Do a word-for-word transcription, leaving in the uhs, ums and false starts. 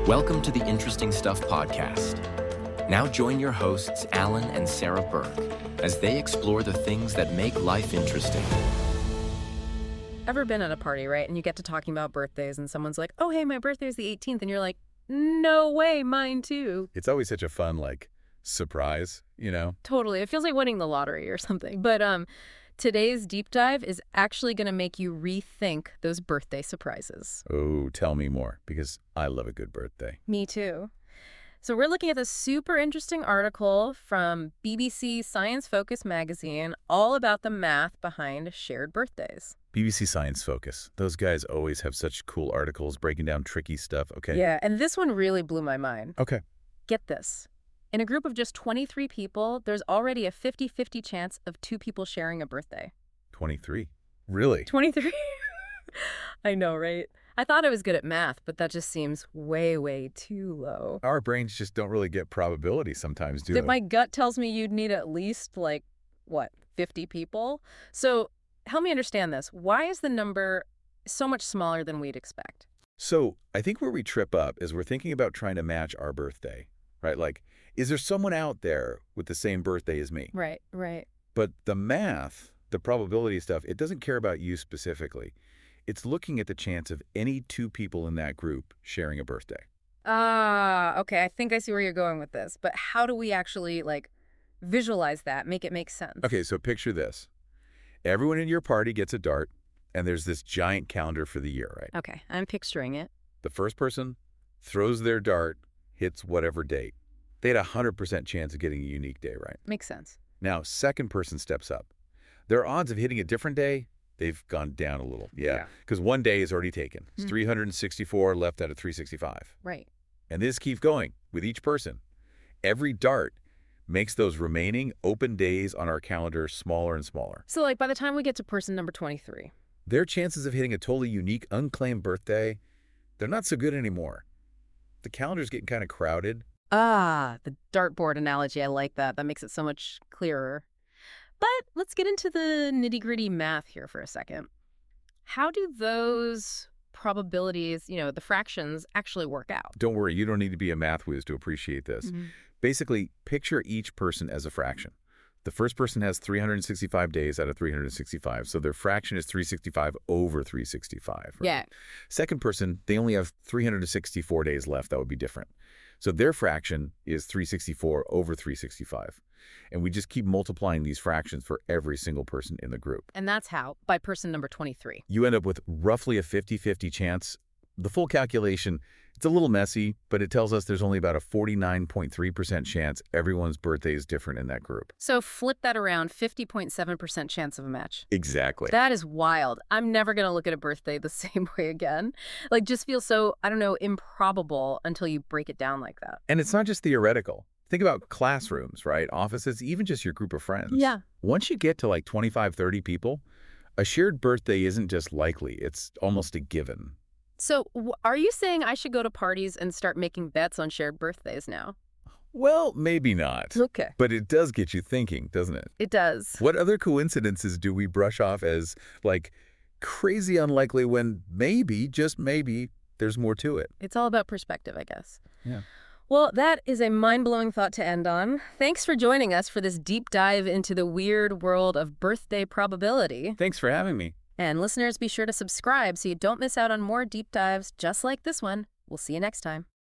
Welcome to the Interesting Stuff podcast. Now join your hosts, Alan and Sarah Burke, as they explore the things that make life interesting. Ever been at a party, right? And you get to talking about birthdays and someone's like, oh, hey, my birthday's the eighteenth. And you're like, no way, mine too. It's always such a fun, like, surprise, you know? Totally. It feels like winning the lottery or something. But um, today's deep dive is actually going to make you rethink those birthday surprises. Oh, tell me more, because I love a good birthday. Me too. So we're looking at this super interesting article from B B C Science Focus magazine all about the math behind shared birthdays. B B C Science Focus. Those guys always have such cool articles breaking down tricky stuff, okay? Yeah, and this one really blew my mind. Okay. Get this. In a group of just twenty-three people, there's already a fifty fifty chance of two people sharing a birthday. twenty-three. Really? twenty-three? I know, right? I thought I was good at math, but that just seems way, way too low. Our brains just don't really get probability sometimes, do That they? my gut tells me you'd need at least, like, what, fifty people? So help me understand this. Why is the number so much smaller than we'd expect? So I think where we trip up is we're thinking about trying to match our birthday, right? Like, is there someone out there with the same birthday as me? Right, right. But the math, the probability stuff, it doesn't care about you specifically. It's looking at the chance of any two people in that group sharing a birthday. Ah, okay. I think I see where you're going with this. But how do we actually, like, visualize that, make it make sense? Okay, so picture this. Everyone in your party gets a dart, and there's this giant calendar for the year, right? Okay, I'm picturing it. The first person throws their dart, hits whatever date. They had a one hundred percent chance of getting a unique day, right? Makes sense. Now, second person steps up. Their odds of hitting a different day, they've gone down a little. Yeah, because one day is already taken. It's Mm. three hundred sixty-four left out of three hundred sixty-five. Right. And this keeps going with each person. Every dart makes those remaining open days on our calendar smaller and smaller. So, like, by the time we get to person number twenty-three. Their chances of hitting a totally unique, unclaimed birthday, they're not so good anymore. The calendar's getting kind of crowded. Ah, the dartboard analogy. I like that. That makes it so much clearer. But let's get into the nitty-gritty math here for a second. How do those probabilities, you know, the fractions, actually work out? Don't worry, you don't need to be a math whiz to appreciate this. Mm-hmm. Basically, picture each person as a fraction. The first person has three hundred sixty-five days out of three hundred sixty-five, so their fraction is three hundred sixty-five over three hundred sixty-five. Right? Yeah. Second person, they only have three hundred sixty-four days left. That would be different. So their fraction is three hundred sixty-four over three hundred sixty-five. And we just keep multiplying these fractions for every single person in the group. And that's how, by person number twenty-three. You end up with roughly a fifty fifty chance. The full calculation, it's a little messy, but it tells us there's only about a forty-nine point three percent chance everyone's birthday is different in that group. So flip that around, fifty point seven percent chance of a match. Exactly. That is wild. I'm never going to look at a birthday the same way again. Like, just feels so, I don't know, improbable until you break it down like that. And it's not just theoretical. Think about classrooms, right? Offices, even just your group of friends. Yeah. Once you get to like twenty-five, thirty people, a shared birthday isn't just likely, it's almost a given. So w- are you saying I should go to parties and start making bets on shared birthdays now? Well, maybe not. Okay. But it does get you thinking, doesn't it? It does. What other coincidences do we brush off as, like, crazy unlikely when maybe, just maybe, there's more to it? It's all about perspective, I guess. Yeah. Well, that is a mind-blowing thought to end on. Thanks for joining us for this deep dive into the weird world of birthday probability. Thanks for having me. And listeners, be sure to subscribe so you don't miss out on more deep dives just like this one. We'll see you next time.